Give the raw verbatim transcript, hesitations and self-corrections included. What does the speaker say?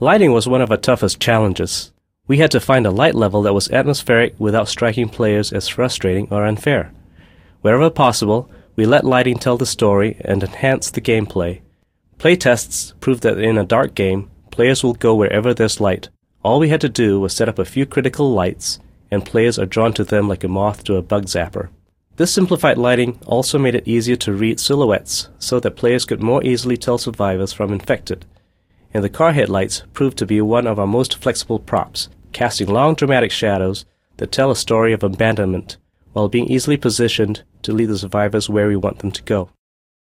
Lighting was one of our toughest challenges. We had to find a light level that was atmospheric without striking players as frustrating or unfair. Wherever possible, we let lighting tell the story and enhance the gameplay. Playtests proved that in a dark game, players will go wherever there's light. All we had to do was set up a few critical lights, and players are drawn to them like a moth to a bug zapper. This simplified lighting also made it easier to read silhouettes so that players could more easily tell survivors from infected. And the car headlights proved to be one of our most flexible props, casting long dramatic shadows that tell a story of abandonment while being easily positioned to lead the survivors where we want them to go.